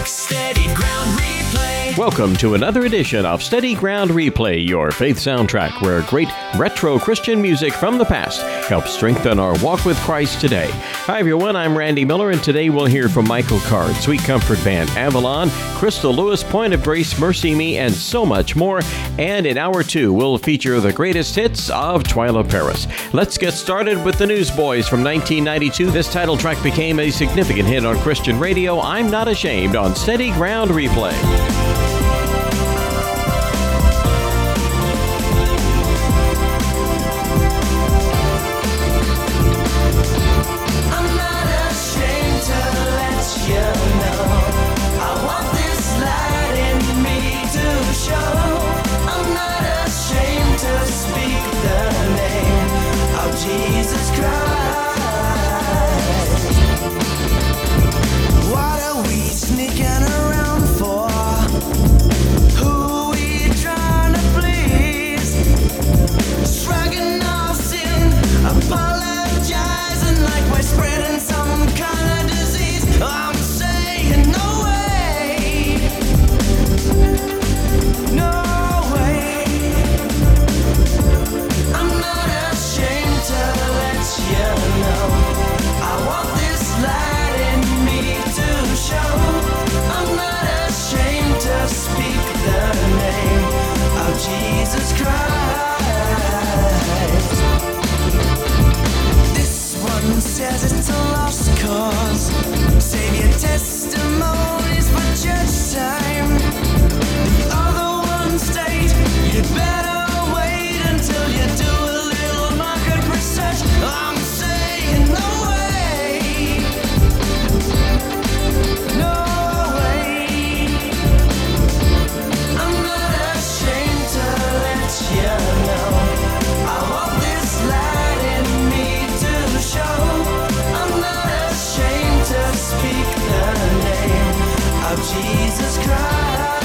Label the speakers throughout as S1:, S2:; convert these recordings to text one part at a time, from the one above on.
S1: Steady Ground Replay.
S2: Welcome to another edition of Steady Ground Replay, your faith soundtrack, where great retro Christian music from the past helps strengthen our walk with Christ today. Hi everyone, I'm Randy Miller, and today we'll hear from Michael Card, Sweet Comfort Band, Avalon, Crystal Lewis, Point of Grace, Mercy Me, and so much more. And in Hour 2, we'll feature the greatest hits of Twyla Paris. Let's get started with the Newsboys from 1992. This title track became a significant hit on Christian radio. I'm Not Ashamed on Steady Ground Replay.
S1: Jesus Christ. What are we sneaking around for? Who we trying to please? Shrugging off sin, apologizing like we're spreading some kind of disease. I'm saying no way, no way. I'm not ashamed to let you know. I want this light in me to show. I'm not ashamed to speak the name of Jesus Christ. This one says it's a lost cause. Save your testimonies for church time. The other one state you better wait until you do a little market research. I'm saying no way, no way. I'm not ashamed to let you know. I want this light in me to show. I'm not ashamed to speak the name of Jesus Christ.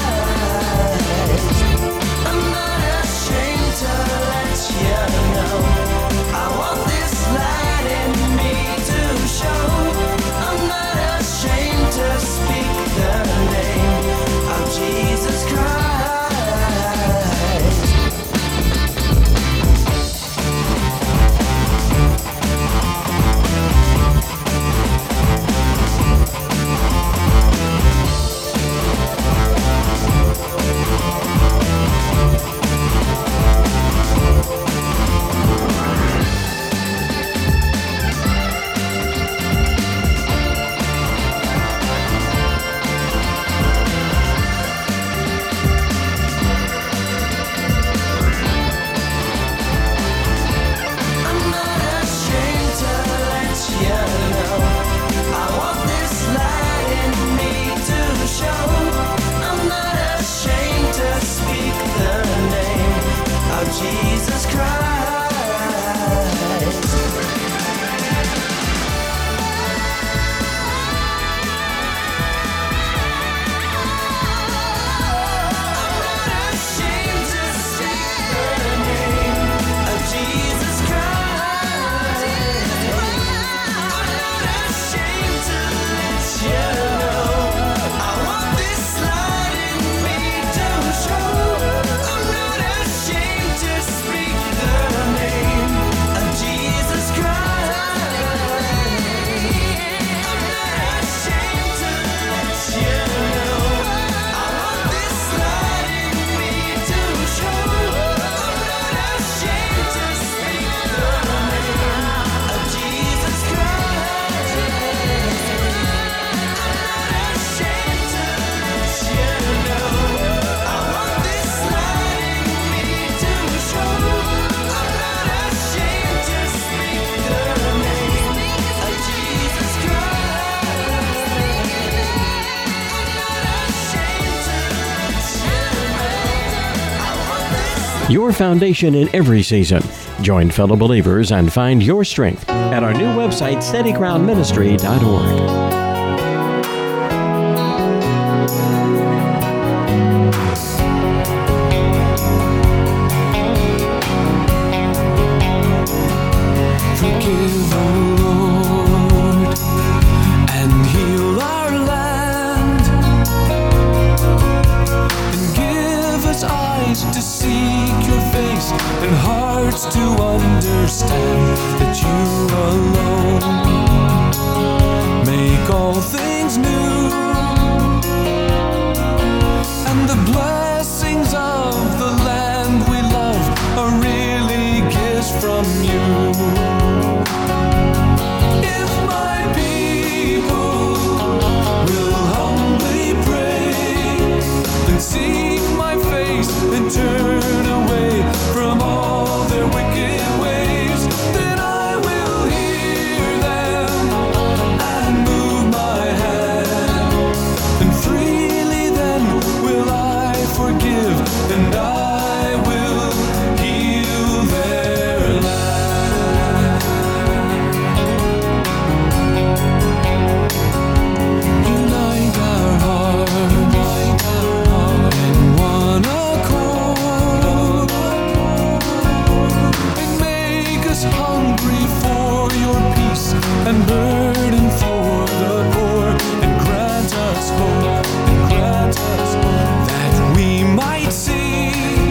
S1: I'm not ashamed to let you know. I want this light in me to show. I'm not ashamed to speak the name of Jesus Christ. I'm not ashamed to let you know. I want this light in me to show. I'm not ashamed to speak the name of Jesus Christ. I'm not ashamed to speak the name of Jesus Christ. I'm not ashamed to let you know. I want this light in me to show. I'm not ashamed to speak the name of Jesus Christ. I'm not ashamed to let you know. I want this light in me to show. I'm not ashamed to speak the name of Jesus Christ. I'm not ashamed to let you know. I want this light in me to show. I'm not ashamed to speak the name of Jesus Christ. I'm not ashamed to let you know. I want this.
S2: Your foundation in every season. Join fellow believers and find your strength at our new website, steadygroundministry.org.
S1: Forgive, O Lord, and heal our land. all things new, and the blessings of the land we love are really gifts from you. If my people will humbly pray and seek my face and turn away from all their wicked ways, then I will hear them and move my hand, and freely then will I forgive, and I will heal their land. Unite our hearts in one accord, and make us hungry for your peace and burden for the poor, and grant us hope, that we might see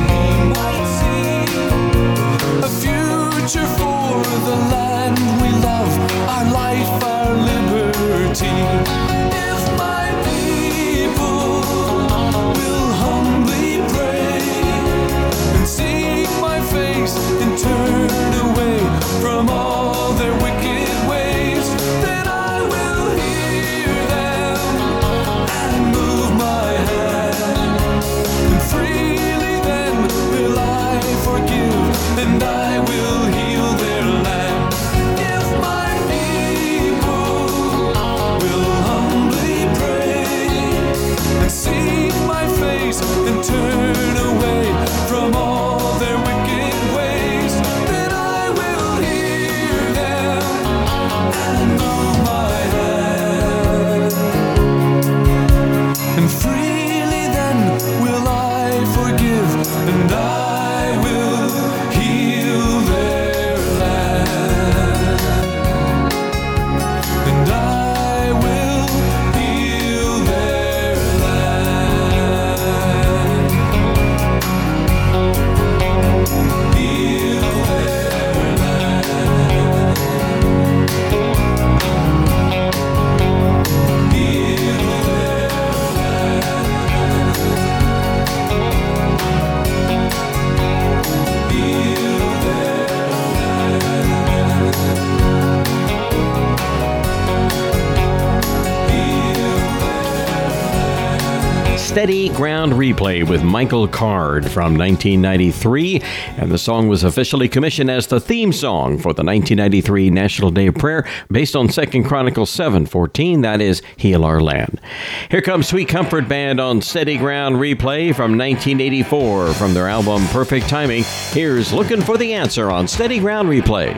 S1: a future for the land we love, our life, our liberty. If my people will humbly pray and seek my face and turn away from all their wicked ways, then I will hear them and move my hand, and freely then will I forgive, and I will heal their land. If my people will humbly pray and seek my face and turn away from all their wicked ways, then I will hear them and move my hand, and freely then will I forgive, and I will heal their land, and I will heal their land, heal their land, heal
S2: Steady Ground Replay with Michael Card from 1993, and the song was officially commissioned as the theme song for the 1993 National Day of Prayer, based on 2 Chronicles 7:14, that is, Heal Our Land. Here comes Sweet Comfort Band on Steady Ground Replay from 1984 from their album Perfect Timing. Here's Looking for the Answer on Steady Ground Replay.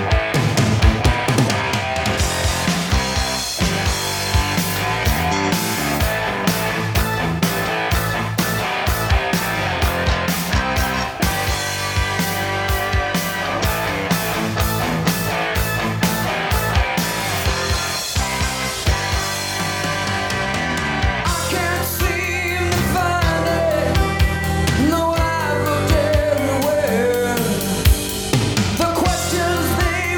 S1: I can't seem to find it. No, I looked everywhere. The questions they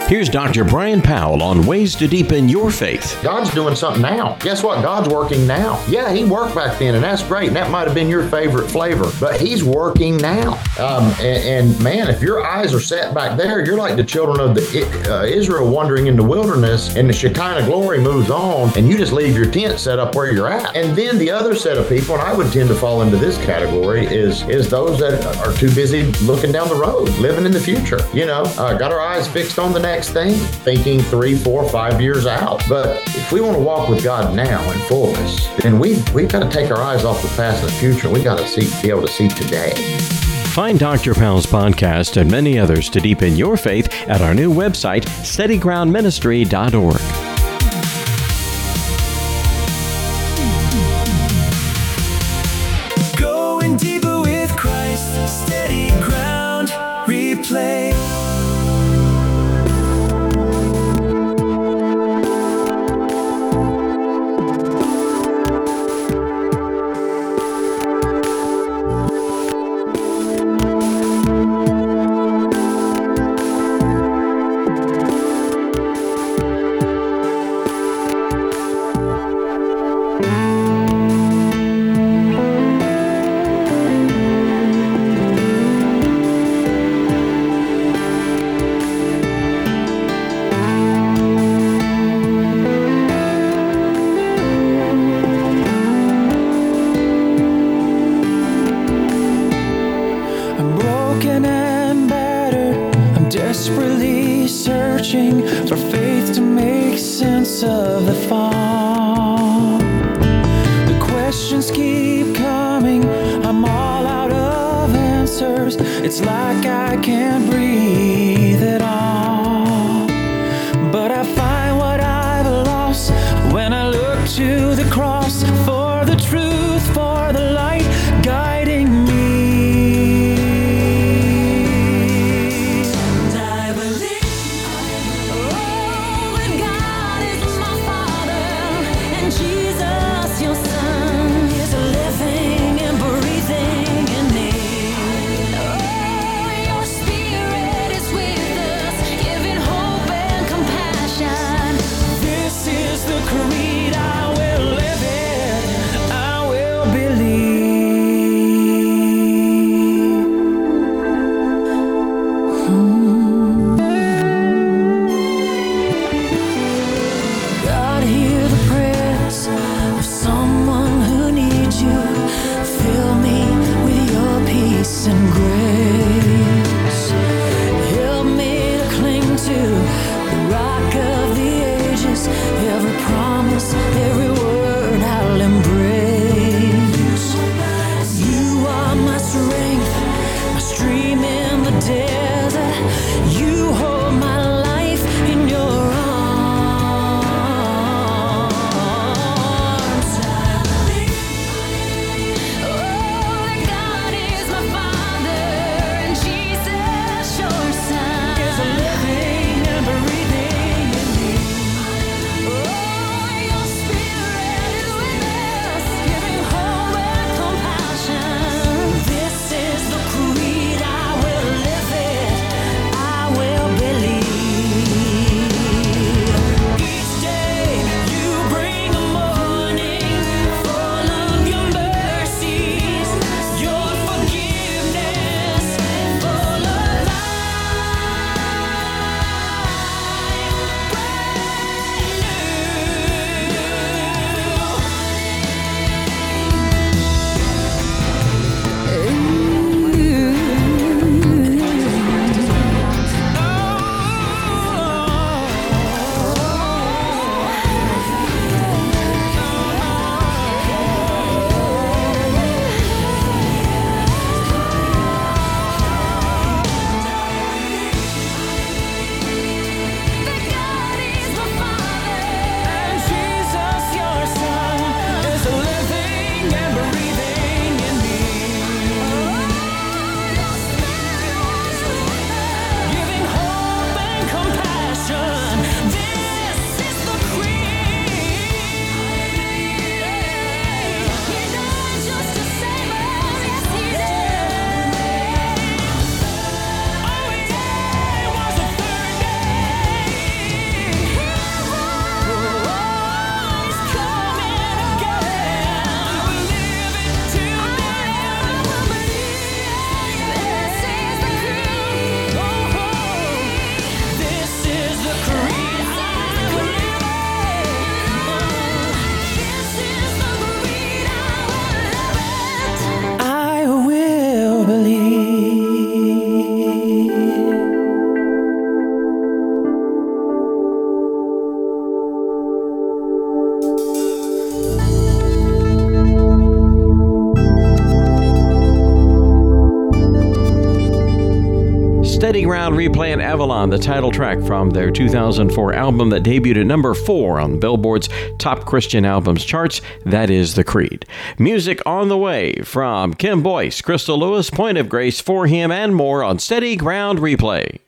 S2: Here's Dr. Brian Powell on ways to deepen your faith.
S3: God's doing something now. Guess what? God's working now. Yeah, He worked back then, and that's great. And that might have been your favorite flavor, but He's working now. And man, if your eyes are set back there, you're like the children of Israel wandering in the wilderness, and the Shekinah glory moves on, and you just leave your tent set up where you're at. And then the other set of people, and I would tend to fall into this category, is those that are too busy looking down the road, living in the future. Got our eyes fixed on the next thing, thinking 3, 4, 5 years out. But if we want to walk with God now in fullness, then we've got to take our eyes off the past and the future. We got to be able to see today.
S2: Find Dr. Powell's podcast and many others to deepen your faith at our new website, steadygroundministry.org.
S1: Going deeper with Christ, steady ground, replay. Desperately searching for faith to make sense of the fall. The questions keep coming, I'm all out of answers. It's like I can't breathe at all. But I find what I've lost when I look to the cross for the truth, for the light guiding me.
S4: Spirit
S2: Ground Replay and Avalon, the title track from their 2004 album that debuted at number 4 on Billboard's Top Christian Albums charts. That is The Creed. Music on the way from Kim Boyce, Crystal Lewis, Point of Grace, For Him, and more on Steady Ground Replay.